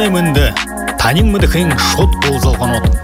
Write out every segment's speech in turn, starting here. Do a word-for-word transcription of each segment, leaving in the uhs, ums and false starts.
мынды танин мыды хин шот болзалған от.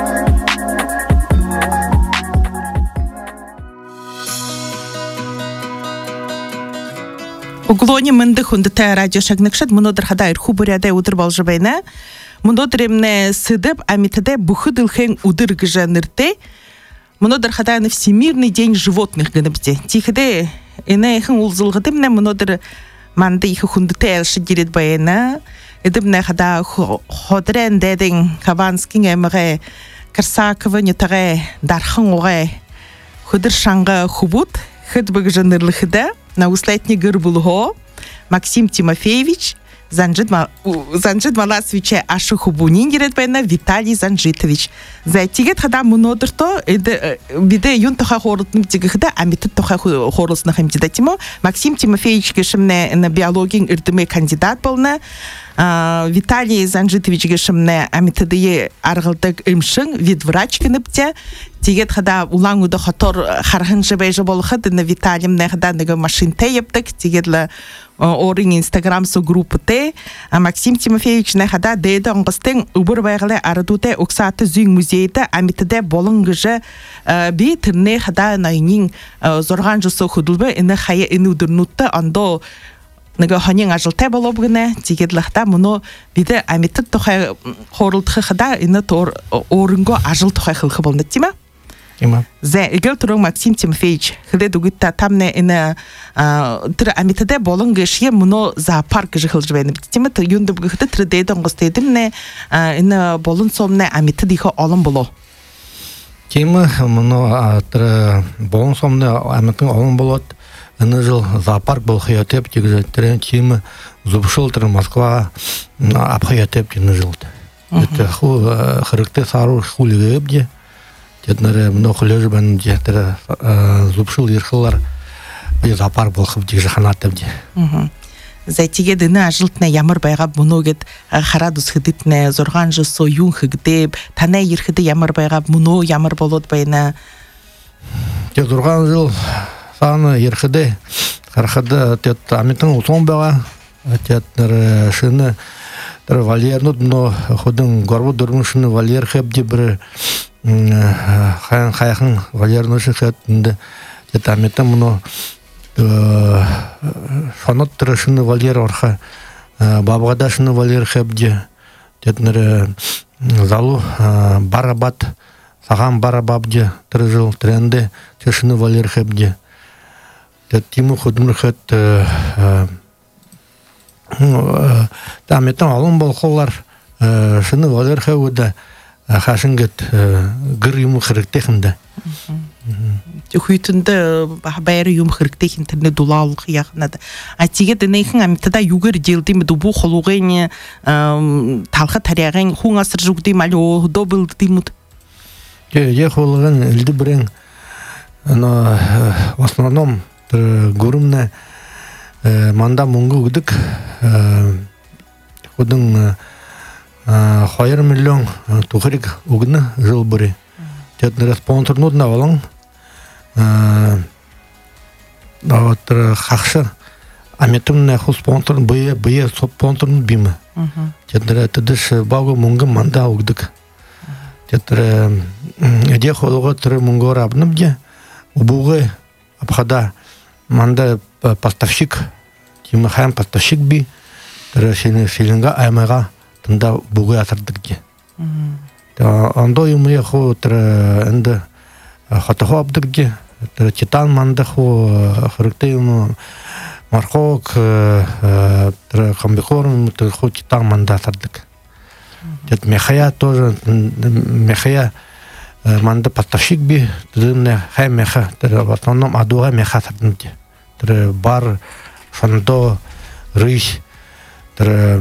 Углони мынды хундыта радио шагныкшат мынодыр хада ирху бурядай удыр балжыбайна. Мынодыр эмне сыдып амитаде бухыдыл хин удыр гыжанырте. Мынодыр хада на Всемирный день животных гыныбде. Тихиде эне хин улзылгыды мне мынодыр манды ихы хундыта элши дирит байна. Эдибне хада ходрен дедин Хабанскин эмре Карсакова нютаре дархан оре худыр шанга хубут хыд быгыжанырлыхыда. На услетний гырбулго Максим Тимофеевич Занжит Занжит Маласовича Ашухубунин дирет байна Виталий Занжитович. За тигет хада мунодырто эде биде юн тоха хорутным тигихда амитет тоха хорусных имдидатимо Максим Тимофеевич гешимне на биологин ирдыме кандидат болна. Виталий Занжитович гешимне амитедие аргылдык имшин видврач кыныпте. Тигет хада улаңуды хатор хархынжы бәйжі болғыды на Виталием хада неге машинте ептік. Тигетлі орын инстаграм со группы те. Максим Тимофеевич хада дейді оңғыстың ұбыр байғылы арыдуде ұқсаты зүйң музейді амитеде болыңғыжы бей түрне хада найнин зорған жысы худылбы іні қайы іні ұдырнутты андо неге ханин ажылтай болып гыне. Тигетлі хада мұны биді амитет тоқай хорылтықы хада іні орынғы ажыл тоқай қылқы болны тима? За игел турон Максим Тимофеевич хле дугитта тамне ина тыр амитаде болонгешие муно зоопарк жихылжбайны битиме то юнды бгыхты тыр дейдон гостейдимне ина болун сомне амитадихо олон боло. Тема муно тыр болун сомне амитын олон болот. Ина жыл зоопарк бол хаятеп тигзе трен тема зубшыл тыр Москва абхаятеп тигне жылт. Это ху характе сару хулигебде. Тетнере много лежи бен тетер зубшыл ерхылар зоопарк болхып дижаханат депди. Зайтиге дына жылтна ямар байга муногет харадус хидитне зорган жысо юн хигдеп тане ерхиде ямар байга муно ямар болот байна. Те зорган жыл саны ерхиде хархада тет амитын утон бага тетнер шыны тер валернут но ходын горбу дурмушны валер хебди бир Хаyan Хаyan Валерий Шехетінде детамета мұны шанат тұрышыны Валерий орха бабғадашыны Валерий хебде детнері залу барабат саған барабабде тұрыжыл тренде тешыны Валерий хебде дет тиму худмыр хет таметен алын болқолар шыны Валерий хебде Хашингет гыр юм хырыктехинде. Хүйтінде байры юм хырыктехинтерне дулаулық яғынады. А тиге дінейхін амитада югыр делдеймі дубу холуғайне талқы тарияғын хуң асыр жүгдейм әлі оғыдо білдеймід? Е холуғын үлді бірін в основном көрімне манда мұңғы үгдік құдың Хайыр миллион тухарик угны жыл бұры. Тетнері спонсорнуд навалың. Даваттыр қақшы аметімне ху спонсор бұйы бұйы спонсорнуд беймі. Тетнері тедіш бағы мұңғы манда угдық. Тетнері әде қолуға түрі мұңғы рабынып де. Убуғы апхада манда поставщик. Тимі хайм поставщик бей. Түрі селінға аймайға тында бугай атырдык ди. Андо юмыя ху тра энде хатаху абдык ди. Тра титан манда ху хырыкты юму мархок тра комбикорум тра ху титан манда атырдык. Тет мехая тоже мехая манда поставщик би тдымне хай меха тра в основном адуга меха атырдык ди. Тра бар шандо рысь тра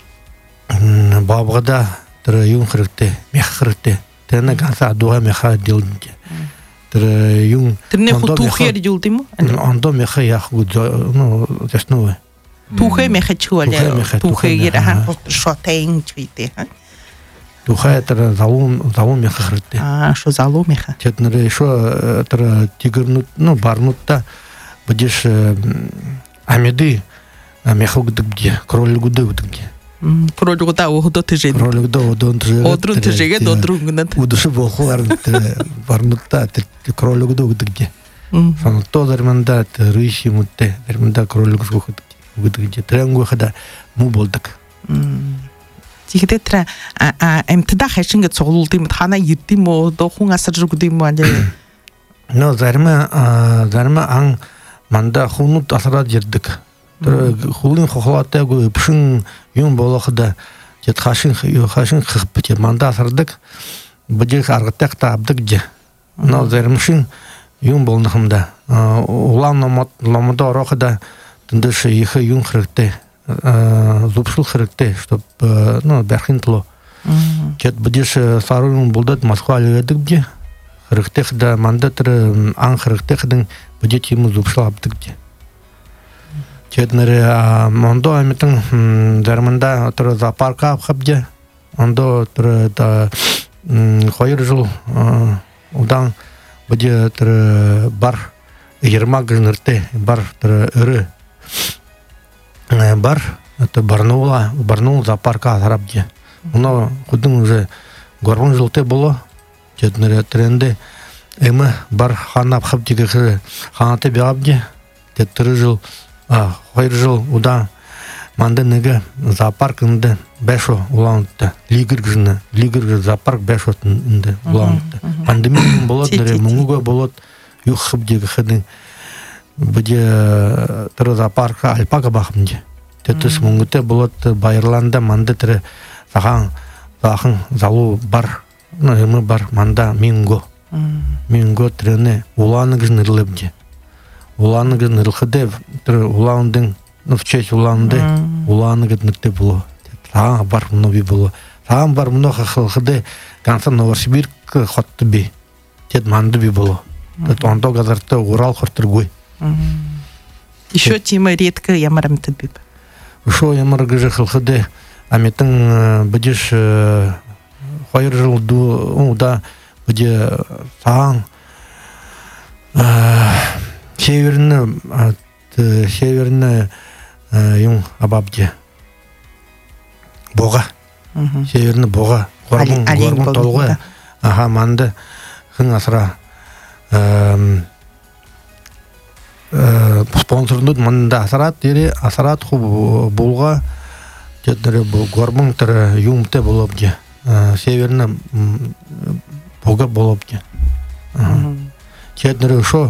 бабғада түрі юн қырықты, мех қырықты. Тәні ғанса адуға меха делдіңде. Түрі юн... Түріне құт тухер делді му? Андо меха яқ ғуд, жасновы. Тухе меха чуалі? Тухе ері хан шотайын чүйді. Тухе түрі залу меха қырықты. А, шо залу меха? Тәтінірі шо түрі тигірнут, ну, барнутта бұдеш амеды меха ғудығде, кролі ғуды ғудығде. Кролюгда оғыды түжен. Кролюгда одан түжен. Одрын түжеген, одрын күнін. Удышы болқы барнытта кролюгда өгдігде. Сонытто дарманда рыйши мұтте, дарманда кролюгыз өгдігде. Трен өғыда мұ болдық. Тегеде тірі, әмтіда қайшынға соғылу деймі, қана ердейм о, доқуң асыр жүгі деймі әлі? No, зарма, зарма аң манда хунут асырат жердік. Хулын қоқылатта пшын юн болақыда жет қашын қықпы жет манда асырдық, бұдек арғыттақ табдық же. No, зармышын юн болнықымда. Улан ломыда орақыда түндіш ехі юн қырықты, зубшыл қырықты, чтоб бәрхін тұлы. Жет бұдеш сары юн болдат Москва әлігедік же. Хырықтық да манда түрі аң хырықтықдың бұде тему зубшыл абдық де. Четнері ондо әметін дәрмында түрі зоопарка апқап де. Ондо түрі қойыр жыл ұдан бұде түрі бар жиырма гүнірті бар түрі үрі бар барнуыла барнуыл зоопарка асарап де. Оны құдың уже горбың жылты болу. Четнері тренді әмі бар хан апқып дегі ханаты беғабде. Теттірі жыл, қойыр жыл ұдан манды неге зоопаркында бәшо ұланытты. Лигір күзіні, лигір зоопарк бәшо ұтынды ұланытты. Пандемия болады, мұңыға болады, юққып дегі қыдың. Бұде түрі зоопарка альпаға бақымде. Теттіс мұңыты болады байырланда манды түрі саған зақын залу бар. Әмі бар манда минго. Минго трені уланыгыз нырлыбде. Уланыгыз нырлхыды, уландың, в честь уланды, уланыгыз нырты было. Саған бар мұны би было. Саған бар мұны қақылхыды, канса Новосибирк хотты би. Тет манды би было. Ондо газарты Урал құртыргой. Еще тема редко ямарам тәдбіп. Шо ямаргызы қылхыды, аметің бұдеш қойыр жылды ұда бұде саған северіні юң абабде боға северіні боға ғорбың толғы аға манды қың асыра спонсорды мында асырат дере асырат болға ғорбың түрі юңты болып де северна бога болобде. Четнері шо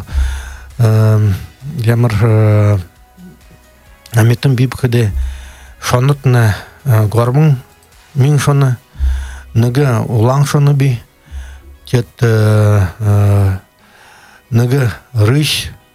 ямыр әметтің бейбіқіде шонытны горбың мен шоны нүгі улаң шоны бей тет нүгі рыш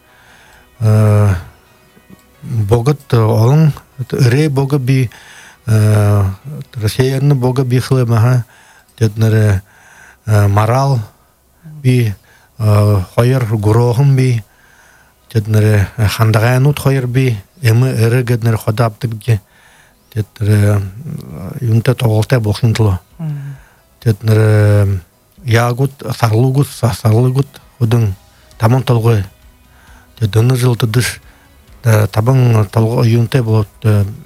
богыт олың үрей бога бей северні бога бей қылы маға тетнері марал бей қойыр ғұрағын бей тетнері қандағайын ұт қойыр бей әмі әрі гәднері қодаптық де тетнері юнта тоғылтай болсын тұлы тетнері яғыт, сарлығыт, сарлығыт ұдың тамын толғай тетнері жылты дұш табын толғы юнтай болып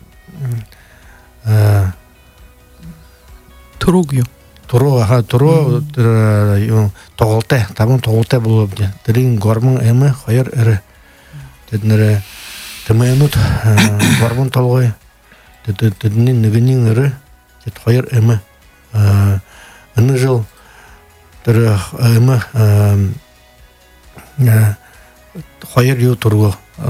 Турогью. Туро, аха, туро тоғылтай, табын тоғылтай болып де. Дырын ғормын әмі қойыр әрі. Дедінері тімейнут ғормын толғай. Дедінен нүгінен әрі. Дед қойыр әмі. Үні жыл дұры әмі қойыр ю тұрғы.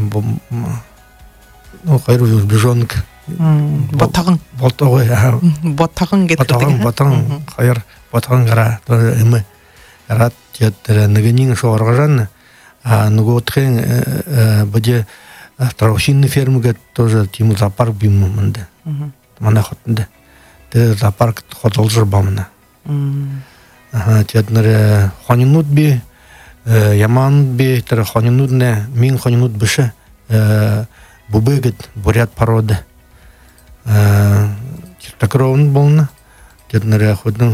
Қойыр ю бюжонық. Батағын. Батағын. Батағын кетірді. Батағын, батағын. Қайыр, батағын қара. Әмі. Әрат, жеттірі, нүгінен шоғырға жанны. Нүгі отқен бұде страусинный ферміге тоже тему зоопарк беймі мұнды. Мана қотынды. Тірі зоопарк қотыл жүр бамына. Жеттірі, қонинут бей, яман бей, тірі қонинутны, мен қонинут бүші бұбегет бурят породы. Чертакровын болны. Жеттірі, құдың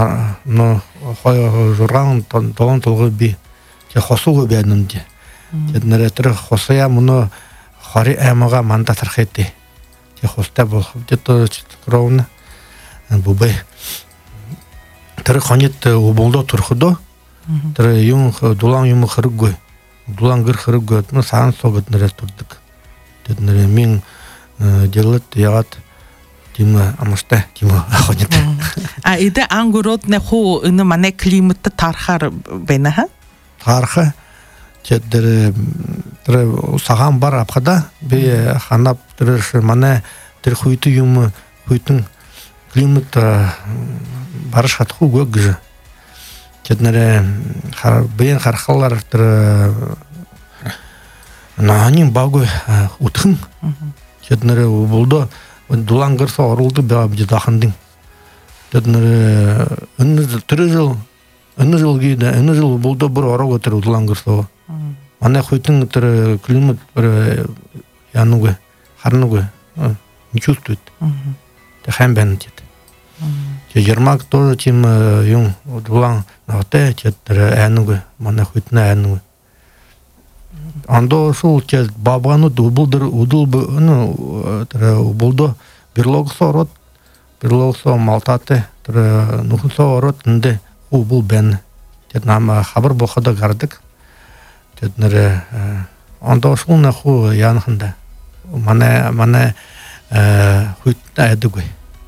жұрған толын толғы бей. Хосуғы бәдімде. Жеттірі, түрі хосая мұны қори әміға манда сырқетті. те хосте бол где-то ровно бубе тэр хонит уболдо турхдо тэр юм дулан юм хөргөө дулан гэр хөргөө ну сан согод нэрэ турдаг тэд нэр мин делат ягат тима амаштай тима хонит а иде ангурот не ху ин мане климат тархар бена ха тарха тэдэр тэр саган бар апхада би ханап тэр мане тэр хуйты юм хуйтын климат бараш хатху гөг тэднэр хар бен хархалар тэр нанин багы утхан тэднэр болдо дулангырса орулду баа бидахандын тэднэр өнөр төрөжөл өнөр гиде өнөр болдо бир орого тэр дулангырса ана хуйтын тэр климат бир януг харнуг не чувствует тэхэн бэндэт Жермак тоже тем юм дулан наате тэр ануг мана хуйтна ануг андо шул че бабану дубулдыр удул ну тэр булдо берлогсо рот берлогсо малтате тэр нухсо рот нде убул бен тэр нам хабар бохода гардык тэр андо шул наху янхында мана мана хуйтна адуг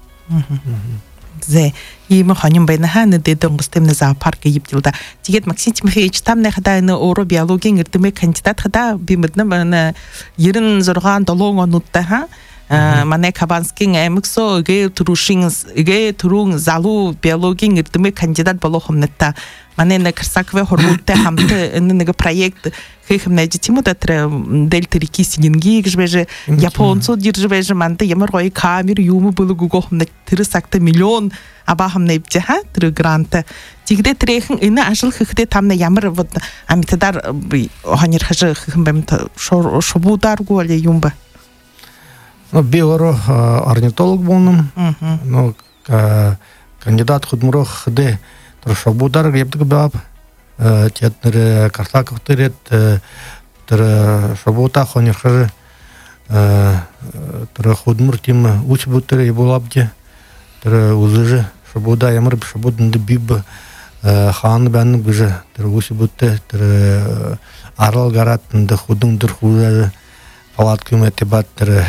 зе ийм хоним байна хана дэдэн густэмнэ зоопарк гибдэлда тэгээд Максим Тимофеевич тамны хадаа уур биологийн эрдэмэ кандидат хадаа би мэднэ манай ninety six долоо онуудтай ха манай Кабанскийн аймагсо гээ түрүүшин гээ түрүүн залуу биологийн эрдэмэ кандидат болох хэмнэтэ манай нэг Крсакове хорволтой хамт энэ нэг проект хийх нэж тимуда тэр дельта реки сининги гэж бэж японцо дирж бэж манд ямар гоё камер юм болог гох хэмнэ тэр сакта миллион аба хэмнэ бэж ха тэр грант тэгдэ тэрхэн энэ ажил хийхдээ тамна ямар амтдар хонир хаж хэм бэмт шубударгу или юм ба ну би оро орнитолог болном ну кандидат худмурох хде шабудар ебдэг баб тэднэр Крсаков тэрет тэр шабута хонирхэр тэр худмур тим уч бутэр ебулабде тэр узыжы шабуда ямар шабудын биб хан бан гүжэ тэр уч бутэ тэр арал гаратында худун дыр хуза палатки метебат тэр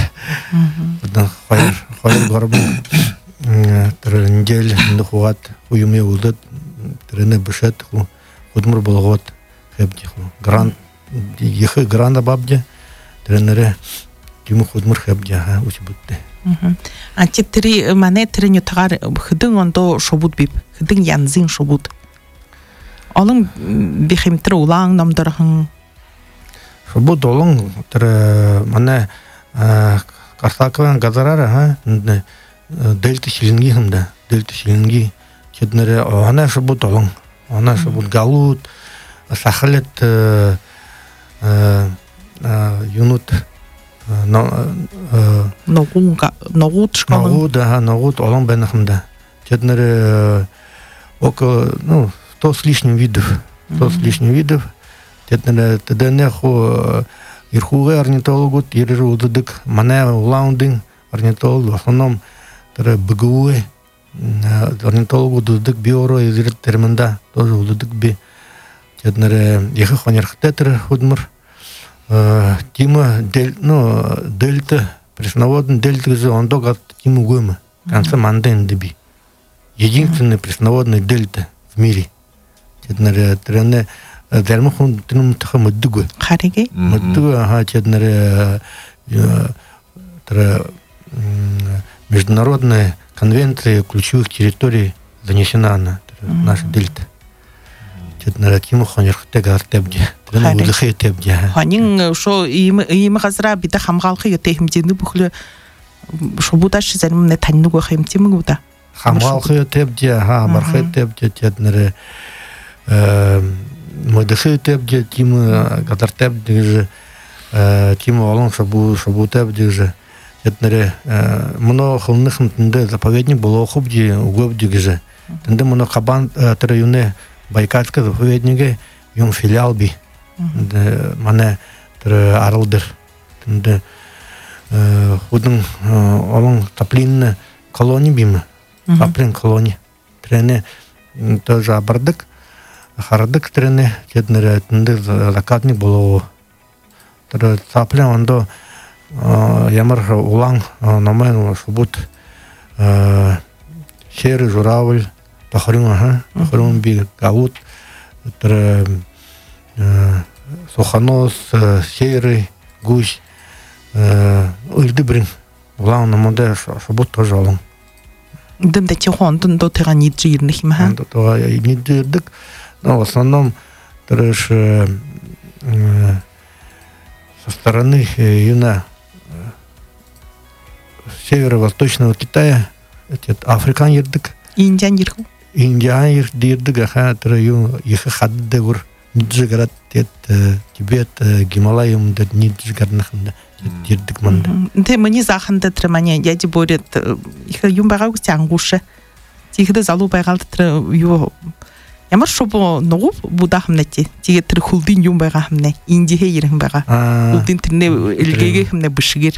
хайр хайр горб тэр недель нухуат уюме улдат тэрне бешет худмур болгот хэбди грант их гранда бабде тэрнере юм худмур хэбди ха усбутте а титри мане тэрню тагар хэдэн ондо шубуд биб хэдэн янзын шубуд олон бихимтэр улаан номдорхон шубуд олон тэр мане Крсаковын газарара ха дельта шилинги хэмдэ дельта шилинги тэднэр она шубут олон она шубут галут сахалет юнут ногунга ногут школын ногут да ногут олон байна хэмдэ тэднэр около ну сто с лишним видов сто с лишним видов тэднэр тэднэр хо ирхугэ орнитологут ирэр удыдык манай улаундын орнитолог в основном тэр бгуэ орнитологу дудык биоро изрит терминда тоже удыдык би тэднэр яхы хонерхтэ тэр худмур тима дель ну дельта пресноводный дельта гэж ондо гат тиму гөм конца манден деби единственный пресноводный дельта в мире тэднэр тэрнэ дэрмхэн тэнэм тах мэддэг хариги мэддэг ха тэднэр тэр международная конвенция ключевых территорий занесена на наша дельта. Это на Ракиму хонирхте гартебде. Это на удыхетебде. Ханин шо им им газра бида хамгалхи ятехмдины бухле шубудаш зальмне таннуго хемтимгуда. Хамгалхи ятебде ха бархетебде тэднэр э модыхетебде тим гадартебде же тим олон шабу шабутебде же Этнере моно хылныхмтында заповедник было хобди угобди же. Тенде моно кабан районе Байкальского заповедника юм филиал би. Мане тер аралдер. Тенде худың олың таплинны колони бимі, таплин колони. Трене тоже абардык, харадык трене, теднері әтінді закатник болу. Таплин ондо ямар улаң намайын шубут серый журавль, пахрюн, пахрюн би гаут, сухонос, серый, гусь, үлді бірін. Улаң намайда шубут тоже олың. Дымда тихон, дымда тыға не джирных ма? Дымда тыға не джирдік. Но в основном тырыш со стороны юна северо-восточного Китая, Африкан ердік. Индиян ерху? Индиян ердік, аха, тыры ю, ехы хады дегур, ниджигарат, Тибет, Гималай, умдад ниджигарнахында. Ердік манда. Ты мені захында тырмане, дяди борет, ехы юм баға үстян ғушы. Тихіді залу байғалды тыры ю... Ямар шобо ногу будахымнати, тиге тыры хулдин юм байға хымне, индихе ерхым байға. Хулдин тырне үлгеге хымне бішігер.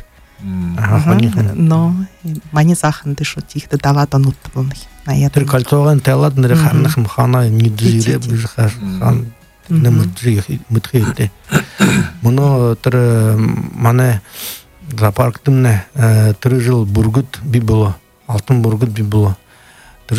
Но мені захында шо тихіді даладан ұтты болны. Тыр кольцоған тәлад ныры харнахым хана нидзире бұжықар хан мүтхи өте. Мұны тыры мане зоопарктымне тыры жыл бургут би болу, алтын бургут би болу. Тыры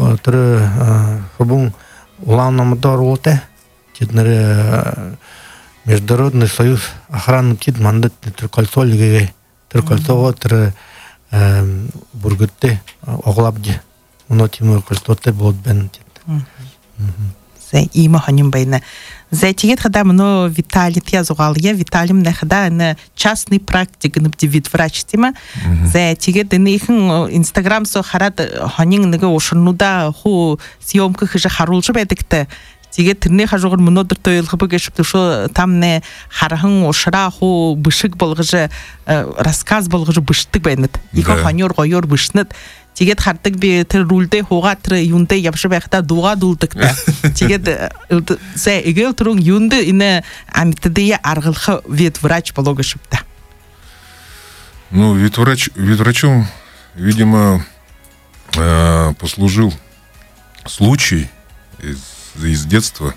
шобун улан намыда оролте, тетнері Международный союз охраны кит мандат тыр кольцо лигеге, тыр кольцоға тыры бургутте оғлабде. Мұны тимur кольцоте болот бән тет. Зәй има ханим байна. Зәй тегет хада мұны Виталий язуғалия, Виталий мна хада частный практик ныбде вид-врач тема. Зәй тегет дыны ихын Инстаграм со харат ханин нығы ошынуда ху съемка хыжы харулжы бәдікті. Тегет тірне хажуғыр мұнодыр тойылғы бүгешіпті шо там не харахын ошыра ху бышык болғыжы, рассказ болғыжы быштық бәйнет. Иха ханер ғойор бышнет. Тегет хартык бе тыр рулде хога тыр юнде япшы бәхта дуга дулдыкта. Тегет сэ игел турун юнде ине амитдея аргылхы ветврач пологышыпта. Ну, ветврач, ветврачом, видимо, э, послужил случай из, из детства.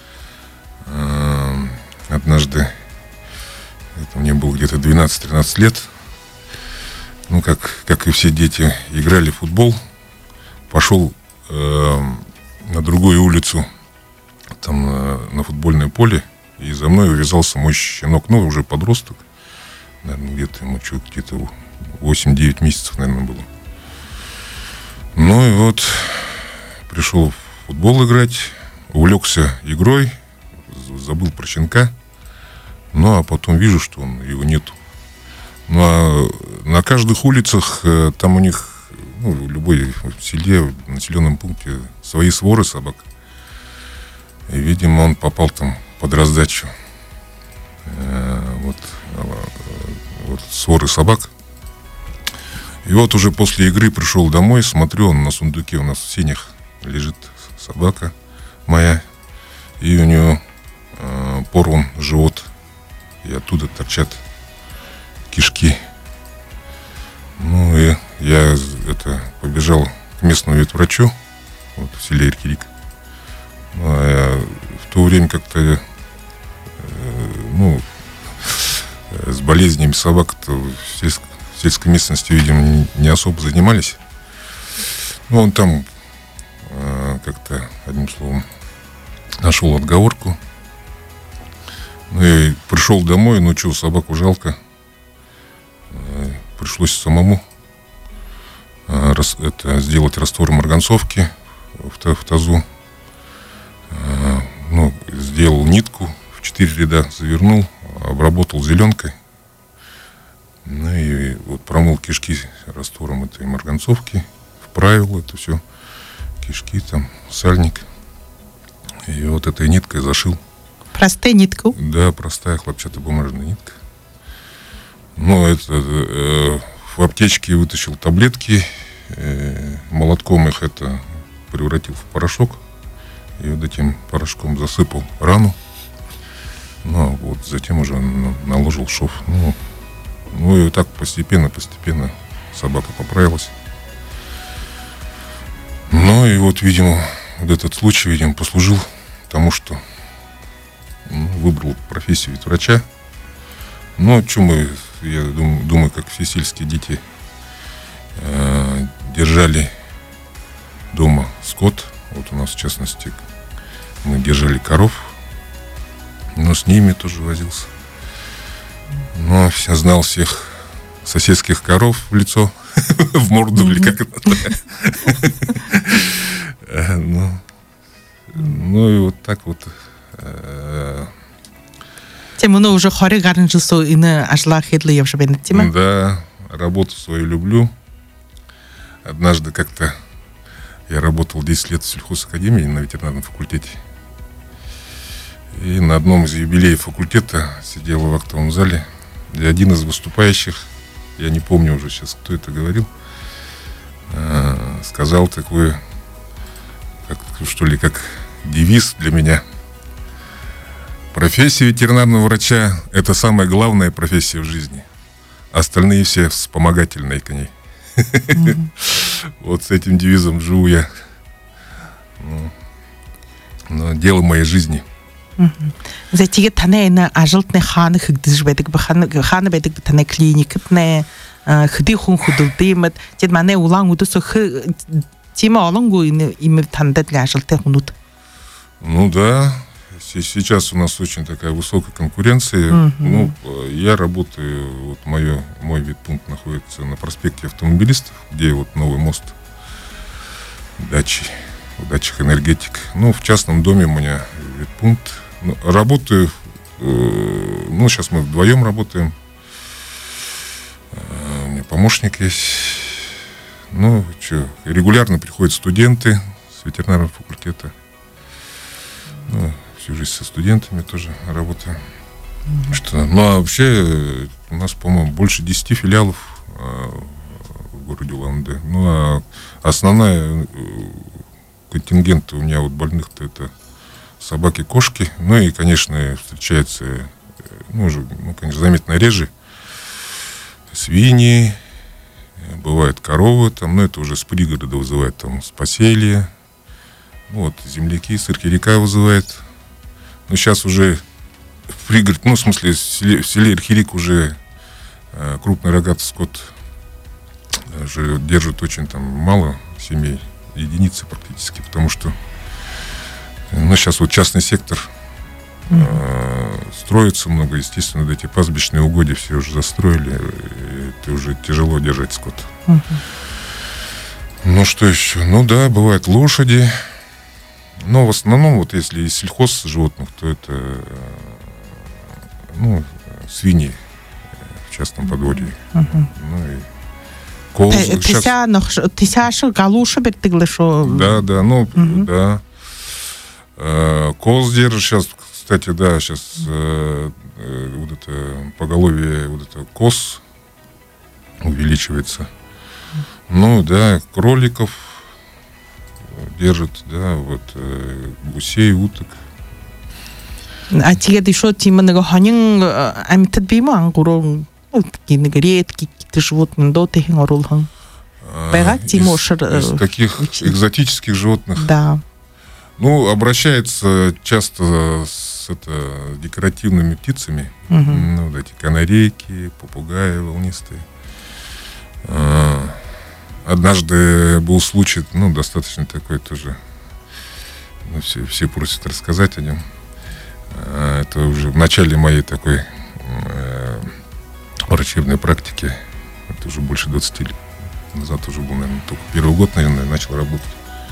Э, однажды, это мне было где-то двенадцать-тринадцать лет, ну, как, как и все дети, играли в футбол, пошел э, на другую улицу, там э, на футбольное поле, и за мной увязался мой щенок, ну, уже подросток, наверное, где-то ему что, где-то восемь-девять месяцев, наверное, было. Ну, и вот пришел в футбол играть, увлекся игрой, забыл про щенка, ну, а потом вижу, что он, его нету. Ну, а на каждых улицах, там у них, ну, в любой в селе, в населенном пункте свои своры собак. И, видимо, он попал там под раздачу. Вот, вот своры собак. И вот уже после игры пришел домой, смотрю, он на сундуке у нас в сенях лежит собака моя. И у нее э, порван живот. И оттуда торчат кишки. Ну и я это побежал к местному ветврачу вот, в селе Иркирик. Ну, а я в то время как-то э, ну, с болезнями собак-то в сельской, в сельской местности, видимо, не, не особо занимались. Ну, он там э, как-то, одним словом, нашел отговорку. Ну, я пришел домой, ну что, собаку жалко. Пришлось самому это, сделать раствор марганцовки в, в тазу. Ну, сделал нитку в четыре ряда, завернул, обработал зеленкой. Ну и вот промыл кишки раствором этой марганцовки, вправил это все, кишки там, сальник. И вот этой ниткой зашил. Простая нитка? Да, простая хлопчатобумажная нитка. Ну, это э, в аптечке вытащил таблетки, э, молотком их это превратил в порошок. И вот этим порошком засыпал рану. Ну, а вот затем уже наложил шов. Ну, Ну и так постепенно, постепенно собака поправилась. Ну и вот, видимо, вот этот случай, видимо, послужил тому, что ну, выбрал профессию врача. Ну, что мы, я думаю, думаю, как все сельские дети, э, держали дома скот. Вот у нас, в частности, мы держали коров, но с ними тоже возился. Но я знал всех соседских коров в лицо, в морду, или как это. Ну и вот так вот. Тем ну уже хоры гарн жусу ины ажла хедлы евшебен тема. Да, работу свою люблю. Однажды как-то я работал десять лет в сельхозакадемии на ветеринарном факультете. И на одном из юбилеев факультета сидел в актовом зале, и один из выступающих, я не помню уже сейчас, кто это говорил, сказал такое, как, что ли, как девиз для меня. Профессия ветеринарного врача – это самая главная профессия в жизни. Остальные все вспомогательные к ней. Mm-hmm. Вот с этим девизом живу я. Ну, но дело моей жизни. Затеге тане на ажалтне ханы хигдиш бедик бхан ханы бедик тане клиникатне хди хун худулдимат тед мане улан удусо х тема алангу им тандат для ажалте хунут. Ну да. Сейчас у нас очень такая высокая конкуренция. Uh-huh. Ну, я работаю, вот мое, мой ветпункт находится на проспекте Автомобилистов, где вот новый мост, дачи, в дачах энергетик. Ну, в частном доме у меня ветпункт. Ну, работаю, э, ну, сейчас мы вдвоем работаем. Э, у меня помощник есть. Ну, что, регулярно приходят студенты с ветеринарного факультета. Ну, всю жизнь со студентами тоже работаем. Mm-hmm. Что, ну, а вообще у нас, по-моему, больше десяти филиалов э, в городе Улан-Удэ. Ну, а основная э, контингент у меня вот больных-то это собаки-кошки. Ну, и, конечно, встречается, э, ну, уже, ну, конечно, заметно реже, свиньи, э, бывают коровы, там, но это уже с пригорода вызывает, там, с поселья. Вот, земляки, сырки-река вызывает. Но сейчас уже в пригороде, ну, в смысле, в селе, в селе Ирхирик уже э, крупный рогатый скот уже держит очень там мало семей, единицы практически, потому что, ну, сейчас вот частный сектор э, строится много, естественно, эти пастбищные угодья все уже застроили, и это уже тяжело держать скот. Uh-huh. Ну, что еще? Ну, да, бывают лошади. Но в основном, вот если из сельхоз животных, то это, ну, свиньи в частном подворье. Uh-huh. Ну и козы. Тися галуша бертыглышо. Да, да, ну, uh-huh. да. Э, коз держит сейчас, кстати, да, сейчас э, э, вот это поголовье, вот это коз увеличивается. Uh-huh. Ну, да, кроликов держит, да, вот э, гусей, уток. А тебе еще тема на ханин, а мы тут бимо ангурон, какие-то редкие животные, до тех орулхан. Из таких экзотических животных. Да. Ну, обращается часто с это, декоративными птицами. Угу. Ну, вот эти канарейки, попугаи волнистые. Однажды был случай, ну, достаточно такой тоже, ну, все, все просят рассказать о нем. Это уже в начале моей такой э, врачебной практики, это уже больше двадцати лет назад уже был, наверное, только первый год, наверное, начал работать.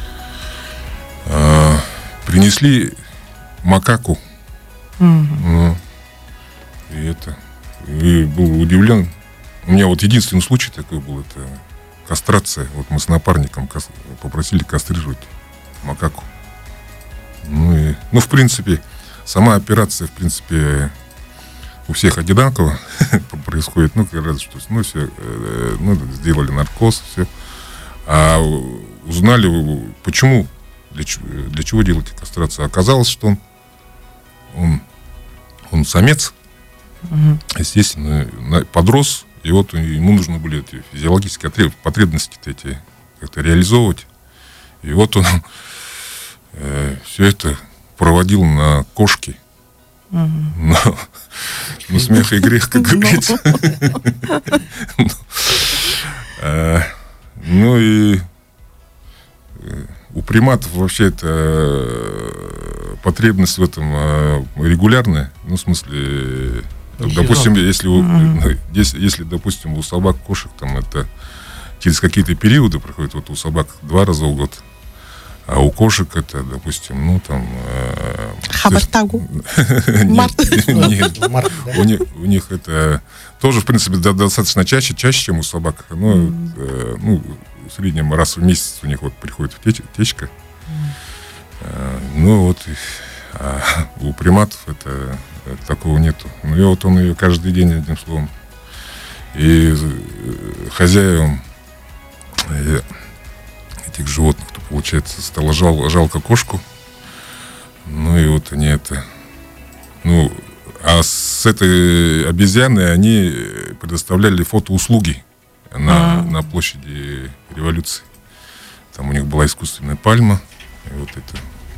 Э, принесли макаку. Mm-hmm. Ну, и это, и был удивлен. У меня вот единственный случай такой был, это кастрация. Вот мы с напарником кас... попросили кастрировать макаку. Ну, и, ну, в принципе, сама операция, в принципе, у всех одинаково происходит. Ну, как раз, что, ну, все, э, ну, сделали наркоз, все. А узнали, почему, для, для чего делать кастрацию. Оказалось, что он, он, он самец, mm-hmm. естественно, подрос, И вот ему нужно были эти физиологические потребности эти как-то реализовывать. И вот он э, все это проводил на кошке. Угу. Но, но смех и грех, как говорится. Ну и у приматов вообще это потребность в этом регулярная. Ну, в смысле, допустим, если, uh-huh. если, если, допустим, у собак, кошек, там это через какие-то периоды проходит, вот у собак два раза в год, а у кошек это, допустим, ну, там... Хабартагу? Нет, у них это тоже, в принципе, достаточно чаще, чаще, чем у собак. Ну, в среднем раз в месяц у них вот приходит течка. Ну, вот, у приматов это такого нету. Ну, и вот он ее каждый день, одним словом. И хозяевам этих животных, то, получается, стало жал, жалко кошку. Ну, и вот они это... Ну, а с этой обезьяной они предоставляли фотоуслуги на, а. на площади Революции. Там у них была искусственная пальма. И вот это...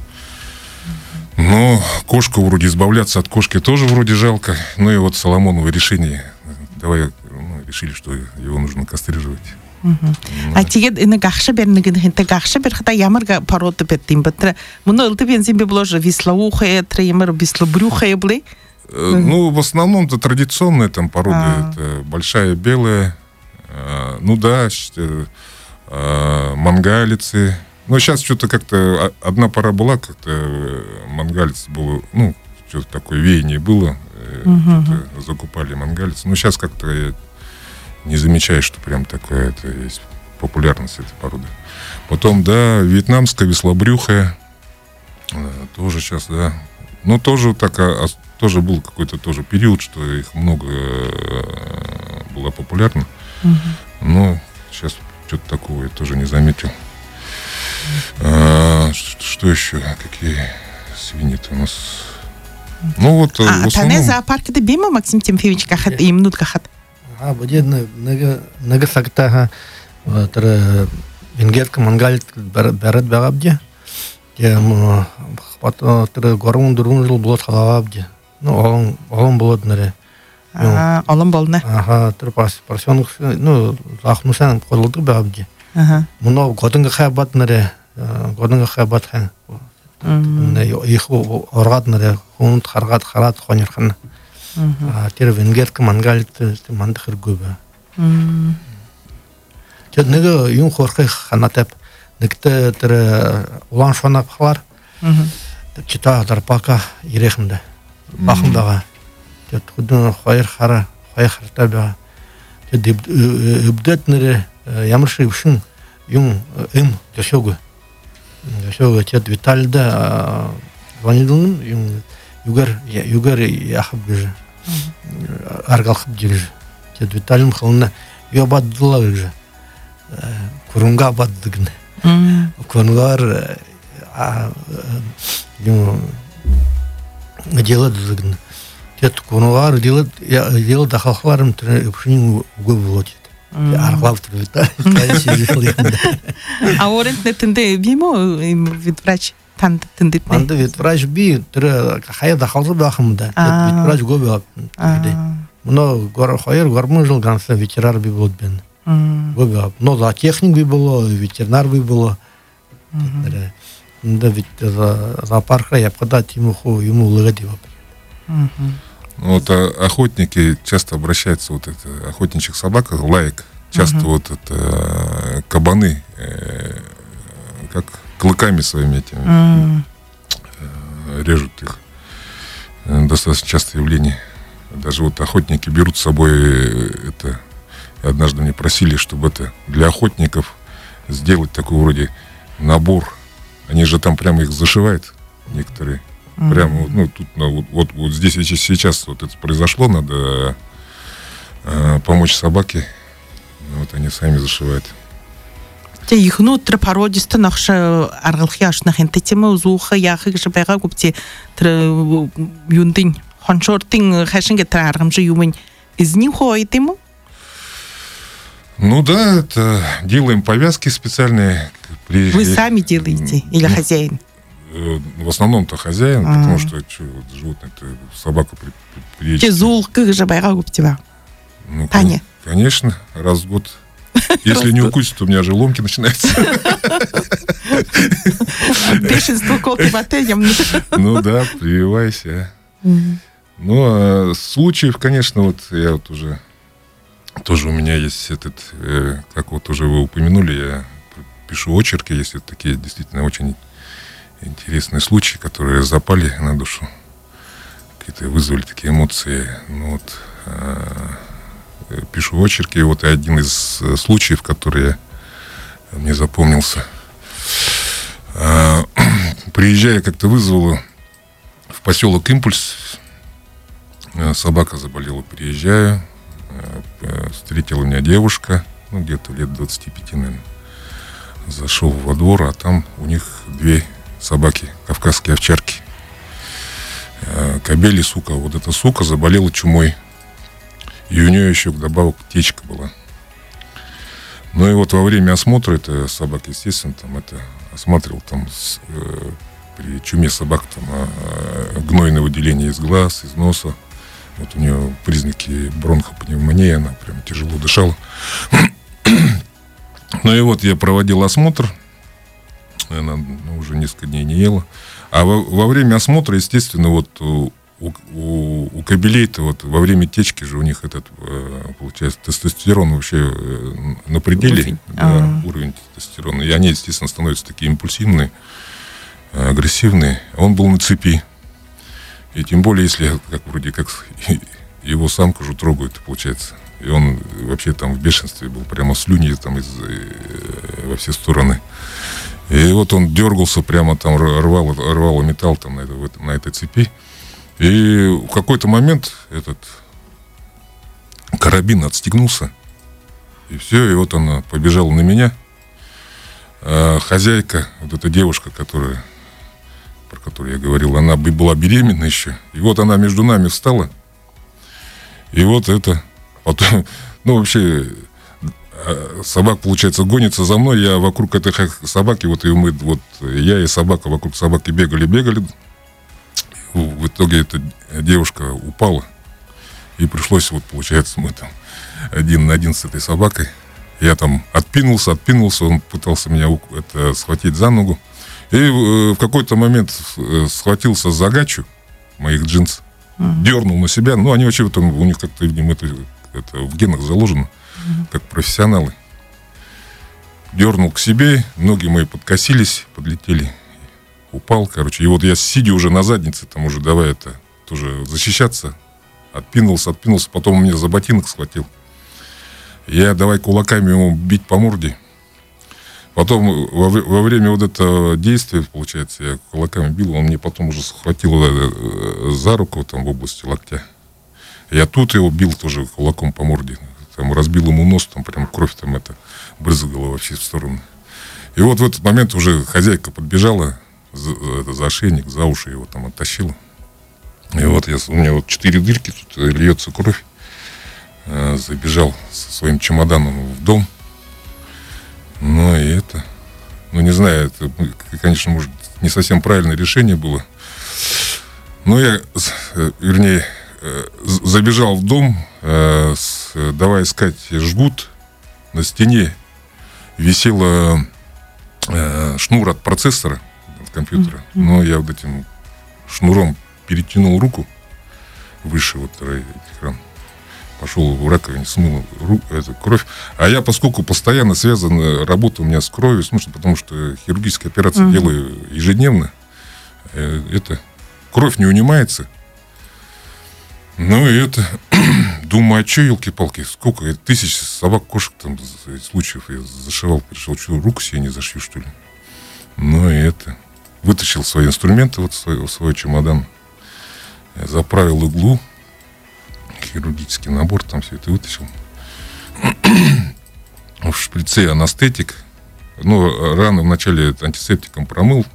Но кошку вроде избавляться от кошки тоже вроде жалко. Ну и вот Соломоново решение. Давай ну, решили, что его нужно кастрировать. А тэгээд энэ гахша бернэгэн хэнтэй гахша берхта ямар порода беттим бэтра муно ылты бензин би бложа вислоухая тремер вислобрюхая блы. Ну в основном это традиционная там порода, это большая белая, ну да, мангалицы. Но сейчас что-то как-то одна пора была, как-то мангалиц было, ну что-то такое веяние было, uh-huh. закупали мангалиц. Но сейчас как-то я не замечаю, что прям такое это есть популярность этой породы. Потом, да, вьетнамская веслобрюхая, тоже сейчас, да. Ну, тоже так, а, тоже был какой-то тоже период, что их много было популярно. Uh-huh. Но сейчас что-то такого я тоже не заметил. А, что, что еще? Какие свиньи-то у нас? Ну, вот а, в основном... А, зоопаркада бема, Максим Тимофеевич, кахат и минут кахат? А, будет нага сактаха тра венгерка мангалит берет бегабде. Тем хвата тра горун дурун жил блот халабде. Ну, он он блот наре. А, он болна. Ага, тра пас парсионук, ну, захнусан колды бегабде. Ага. Муно годынга хабат наре, годынга хабат хан. Не их оргат наре, хунт харгат харат хонерхан. А тэр венгерка мангалит мандахэр гүбэ. Тэр нэг юм хорхой ханатап нэгтэ тэр улаан шонап хавар. Чита дарпака ирэхмдэ. Бахан байгаа. Тэр хөдөн хоёр хараа, хоёр хартай байгаа. Тэр өбдөд нэр ямар шиг шин юм эм төшөг. Төшөг тэр виталда ванидун юм югар югар яхаб гэж аргалхып жүрж. Тэд виталим хылна ёбаддыла гэж. Курунга баддыгны. Кунгар а юм делать дыгны. Тэд кунгар делать делать дахалхларым трэпшин угы волочит. Арглавт виталь. А орент нэтэндэ бимо витврач танд тэндит. Танд витврач би тэр хаяа дахалзы бахымда. Витврач гобе. Мно гор хоёр гормон жил ганса ветеринар би болд бен. Гобе. Но за техник би было, ветеринар би было. Да ведь за парка я подать ему ху ему лыгadi. Вот охотники часто обращаются, вот это охотничьих собак, лаек, часто uh-huh. вот это кабаны, э, как клыками своими этими uh-huh. э, режут их. Достаточно частое явление. Даже вот охотники берут с собой это. Однажды мне просили, чтобы это для охотников сделать такой вроде набор. Они же там прямо их зашивают некоторые. Mm-hmm. Прямо, ну, тут, ну, вот, вот, вот здесь сейчас вот это произошло, надо э, помочь собаке. Вот они сами зашивают. Те их внутрь породисты нахша аргалхяшнах интетима узуха яхыг жабайга гупти юндин хоншортин хашинге траргамжи юмын из них хойтиму? Ну да, это делаем повязки специальные. При... Вы сами делаете или ну, хозяин? В основном-то хозяин, А-а-а. потому что что, животное-то, собака при, при, приедет. Зул, как же байрагу птива? Ну, Таня. Конечно, раз в год. Если не укусит, то у меня же ломки начинаются. Бешенство колки батареям. Ну да, прививайся. Ну, а случаев, конечно, вот я вот уже... Тоже у меня есть этот... Как вот уже вы упомянули, я пишу очерки, если такие действительно очень интересные случаи, которые запали на душу. Какие-то вызвали такие эмоции. Ну вот... Пишу очерки, и вот один из случаев, который мне запомнился. Приезжая, как-то вызвала в поселок Импульс, собака заболела, приезжаю, встретила меня девушка, ну, где-то лет двадцати пяти, наверное. Зашел во двор, а там у них две собаки, кавказские овчарки. Кобели, сука, вот эта сука заболела чумой. И у нее еще вдобавок течка была. Ну и вот во время осмотра, это собак, естественно, там это осматривал там с, э, при чуме собак там э, гнойное выделение из глаз, из носа. Вот у нее признаки бронхопневмонии, она прям тяжело дышала. Ну и вот я проводил осмотр. Она ну, уже несколько дней не ела. А во, во время осмотра, естественно, вот у, у, у кобелей-то вот во время течки же у них этот, получается, тестостерон вообще на пределе. Уровень, да, уровень тестостерона. И они, естественно, становятся такие импульсивные, агрессивные. Он был на цепи. И тем более, если как вроде как его самку же трогают, получается. И он вообще там в бешенстве был, прямо слюни там из, во все стороны. И вот он дергался, прямо там рвал, рвал металл там на, это, на этой цепи. И в какой-то момент этот карабин отстегнулся. И все, и вот она побежала на меня. А хозяйка, вот эта девушка, которая, про которую я говорил, она была беременна еще. И вот она между нами встала. И вот это... Потом, ну, вообще... Собак, получается, гонится за мной. Я вокруг этой собаки, вот, и мы, вот я и собака вокруг собаки бегали, бегали. В итоге эта девушка упала. И пришлось, вот, получается, мы там один на один с этой собакой. Я там отпинулся, отпинулся. Он пытался меня это, схватить за ногу. И в какой-то момент схватился за гачу моих джинс. Mm-hmm. Дернул на себя. Ну, они вообще, там, у них как-то, видимо, это, это в генах заложено. Как профессионалы. Дернул к себе, ноги мои подкосились, подлетели, упал, короче. И вот я, сидя уже на заднице, там уже давай это, тоже защищаться, отпинулся, отпинулся, потом он меня за ботинок схватил. Я давай кулаками ему бить по морде. Потом во, во время вот этого действия, получается, я кулаками бил, он мне потом уже схватил за руку, там в области локтя. Я тут его бил тоже кулаком по морде. Там разбил ему нос, там прям кровь там это брызгала вообще в сторону. И вот в этот момент уже хозяйка подбежала за, это, за ошейник, за уши его там оттащила. И вот я, у меня вот четыре дырки, тут льется кровь. А, забежал со своим чемоданом в дом. Ну и это, ну не знаю, это, конечно, может, не совсем правильное решение было. Но я, вернее, забежал в дом, э, с, давай искать жгут. На стене висел э, шнур от процессора, от компьютера. Mm-hmm. Но я вот этим шнуром перетянул руку выше вот экран. Пошел в раковине, смыл ру, эту кровь. А я, поскольку постоянно связан, работа у меня с кровью, смысл, потому что хирургические операции mm-hmm. делаю ежедневно, э, это кровь не унимается. Ну и это, думаю, а что, елки-палки, сколько, тысяч собак, кошек там, случаев я зашивал, пришел, что, руку себе не зашью, что ли? Ну и это, вытащил свои инструменты, вот свой, свой чемодан, заправил иглу, хирургический набор, там все это вытащил. В шприце анестетик, ну, раны вначале антисептиком промыл,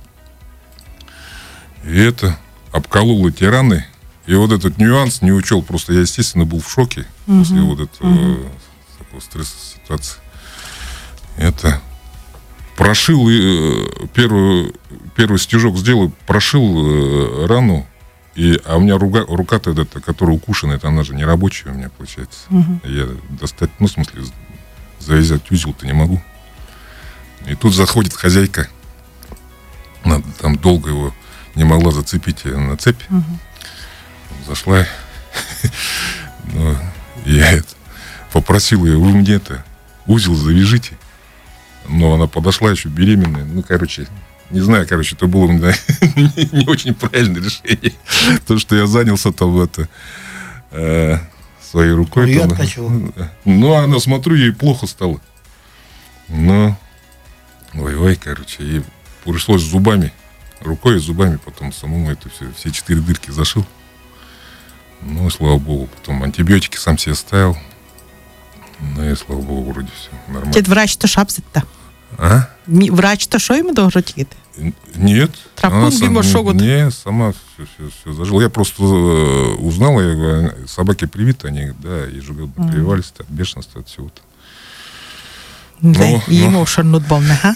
и это, обколол эти раны. И вот этот нюанс не учел. Просто я, естественно, был в шоке. Uh-huh. После вот этого uh-huh. такого стресса ситуации. Это прошил э, первый, первый стежок сделал, прошил э, рану, и, а у меня рука, рука-то эта, которая укушена, это она же не рабочая у меня получается. Угу. Я достать, ну, в смысле, завязать узел-то не могу. И тут заходит хозяйка, она там долго его не могла зацепить на цепь. Угу. Зашла, ну, я это, попросил ее, вы мне это, узел завяжите. Но она подошла еще беременная. Ну, короче, не знаю, короче, это было не, не очень правильное решение. То, что я занялся там это э, своей рукой. Я там, откачивал. Ну, а она, смотрю, ей плохо стало. Ну, ой-ой, короче, ей пришлось зубами, рукой и зубами потом самому это все, все четыре дырки зашил. Ну, и слава богу, потом антибиотики сам себе ставил. Ну, и слава богу, вроде все нормально. Дед врач-то шапсит-то? А? Врач-то что ему должен делать? Нет. Трапун бимо шогут? Не, сама все, все, все зажила. Я просто э, узнала, я говорю, собаки привиты, они, да, ежегодно mm. прививались от бешенства, от всего-то. Да, ему шарнут болно, ха?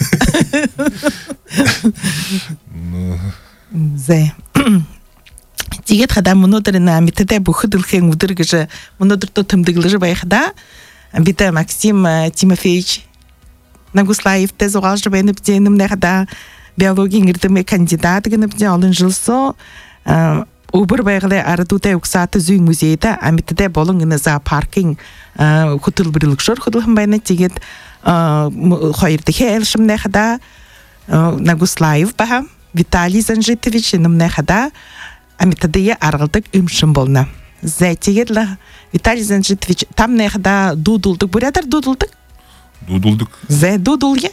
Зэ. Тэгээд хадаа өнөөдөр нэ мэдтэй бүхэдэлхэн өдөр гэж өнөөдөр то тэмдэглэж байхада бид Максим Тимофеевич Нагуслаев тэзугаж бэнэ бдэнэм нэхада биологийн эрдэмэ кандидат гэнэ бдэн олон жилсо убер байгале ардутай уксаат зүйн музейда амиттэй болон гэнэ за паркинг хөтөлбөрлөгшөр хөдөлгөн байна. Тэгээд хоёр дахь элшим нэхада Нагуслаев баха Виталий Занжитович нэмнэхада амитадыя аргалдаг имшин болно. За тэгээд Виталий Занжитович там нэхада дудулдаг бурядар дудулдаг? Дудулдаг. За дудулге?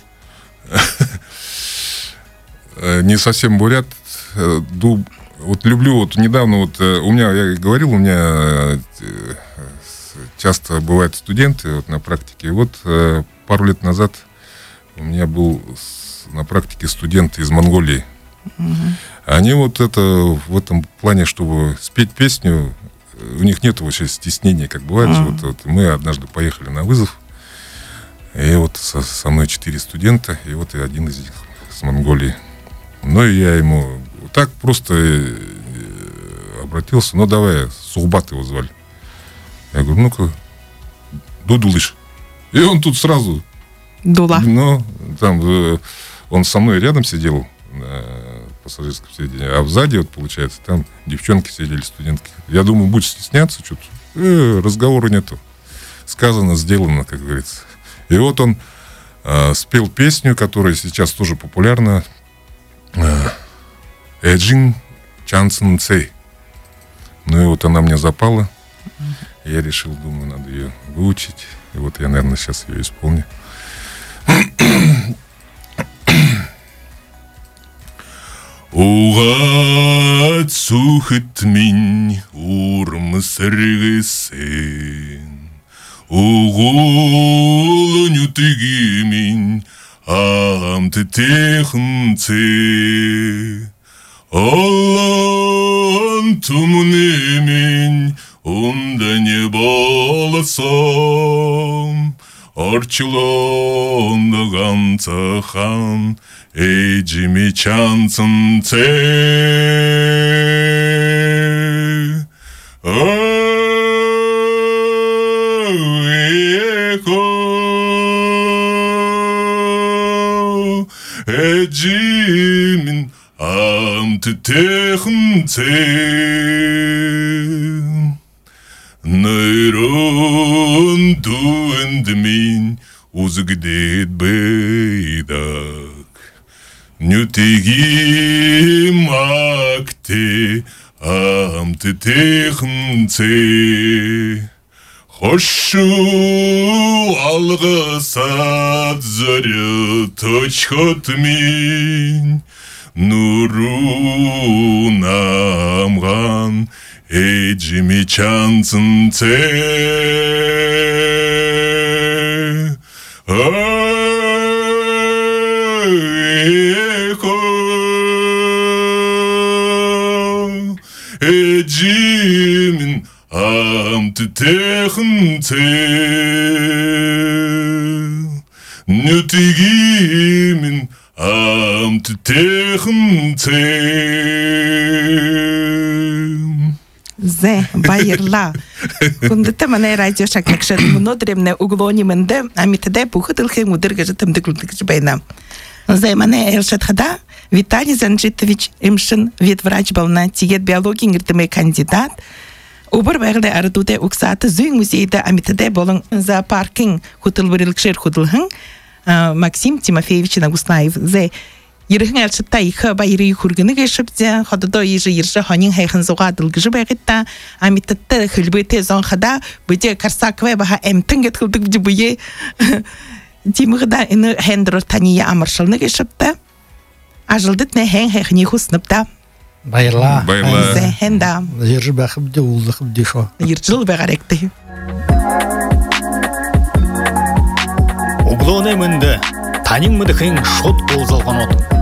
Не совсем бурят. Дуб. Вот люблю, вот недавно вот у меня, я говорил, у меня часто бывают студенты вот, на практике. И вот пару лет назад у меня был на практике студент из Монголии. Угу. Они вот это в этом плане, чтобы спеть песню, у них нет вообще стеснения, как бывает. Угу. Вот, вот мы однажды поехали на вызов, и вот со, со мной четыре студента, и вот и один из них с Монголии. Ну и я ему так просто обратился, ну давай, Сухбат его звали. Я говорю, ну-ка, дудулыш. И он тут сразу... Дула. Ну, там, он со мной рядом сидел на пассажирском сиденье, а сзади, вот, получается, там девчонки сидели, студентки. Я думаю, будет стесняться что-то. Э, разговора нету. Сказано, сделано, как говорится. И вот он э, спел песню, которая сейчас тоже популярна. Эджин Чансен Цей. Ну и вот она мне запала. Я решил, думаю, надо ее выучить. И вот я, наверное, сейчас ее исполню. Угад сухит минь урм сэргэсэн угул нютыги минь амт тэхэн цэ Аллан тумны минь умда не болсам Орчлон да ганцахан Эджими чанцэн цэ Эко Эджимин амт тэхэн цэ Нойрон дуэнд минь узгдэд бэйдак Нютиги макте амт тэхэн цэ Хошу алгасад зорё точхот минь Нуру намган Эджими чанцэн цэ Эко Эджимин амт тэхэн цэ нөтегемін амты техін цем. Зе, байырла. Күндіті мәне радио шакнакшады мұнодыремне углонимінді, амитаде пухыдылхен удыргажы тымдыклыдыгжы байна. Зе, мәне Элшатхада Виталий Занжитович Имшин ветврач бална тигет биология ngirtime кандидат. Убыр бәғілі арыдуде ұқсаты зүйң музейді амитаде болың зоопаркин хутылбырылкшер худылхын Максим Тимофеевич Нагуснаев. Зе, Ерхін әлшітта иқы байыры хүргіні кешіпте, қодыда ежі ерші ханин хайхын зоға адылгыжы бәғітта, амитатты хүлбеті зонғада бүде карсаквай баға әмтін кеткілдік бүде бұе Тимығыда іні хендірір тания амыршылны кешіпті. Ажылдыт не хәң хайхыне хұсныпта. Байырла. Байырла. Зе, хенда. Ержі бәқіп де, ұлдықып де шо. Ерчыл бәғаректі. Углоне мінді, танин мұды хен шот болзалған отын.